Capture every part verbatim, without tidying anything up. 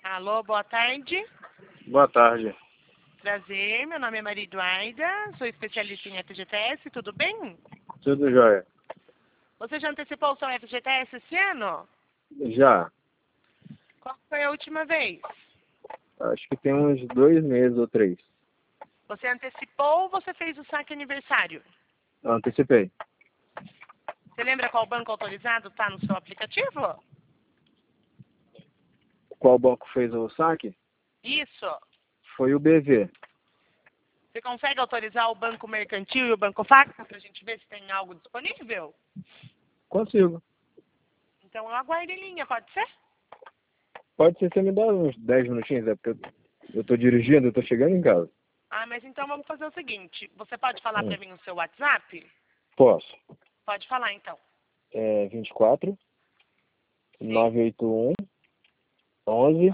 Alô, boa tarde. Boa tarde. Prazer, meu nome é Maria Eduarda, sou especialista em F G T S, tudo bem? Tudo jóia? Você já antecipou o seu F G T S esse ano? Já. Qual foi a última vez? Acho que tem uns dois meses ou três. Você antecipou ou você fez o saque aniversário? Eu antecipei. Você lembra qual banco autorizado está no seu aplicativo? Qual banco fez o saque? Isso. Foi o B V. Você consegue autorizar o Banco Mercantil e o Banco Facta para a gente ver se tem algo disponível? Consigo. Então eu aguardo em linha, pode ser? Pode ser, você me dá uns dez minutinhos, é porque eu, eu tô dirigindo, eu tô chegando em casa. Ah, mas então vamos fazer o seguinte, você pode falar Hum. para mim o seu WhatsApp? Posso. Pode falar então. É vinte e quatro, Sim. nove oito um, onze,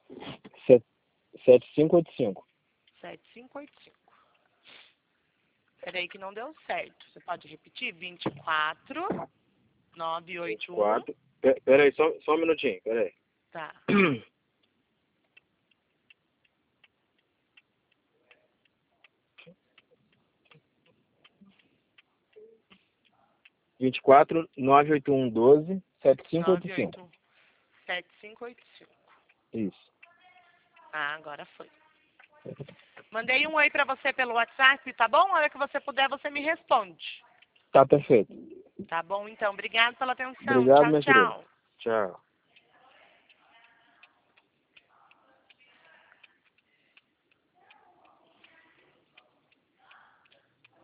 sete cinco oito cinco. sete cinco oito cinco. Peraí que não deu certo. Você pode repetir? vinte e quatro, nove oito um. quatro. Pera aí, só, só um minutinho, pera aí. Tá. vinte e quatro, nove oito um, doze, sete cinco oito cinco. nove oito um, sete cinco oito cinco. Isso. Ah, agora foi. Mandei um oi pra você pelo WhatsApp, tá bom? A hora que você puder, você me responde. Tá perfeito. Tá bom, então. Obrigado pela atenção. Obrigado, Tchau, minha querida. tchau. Tchau.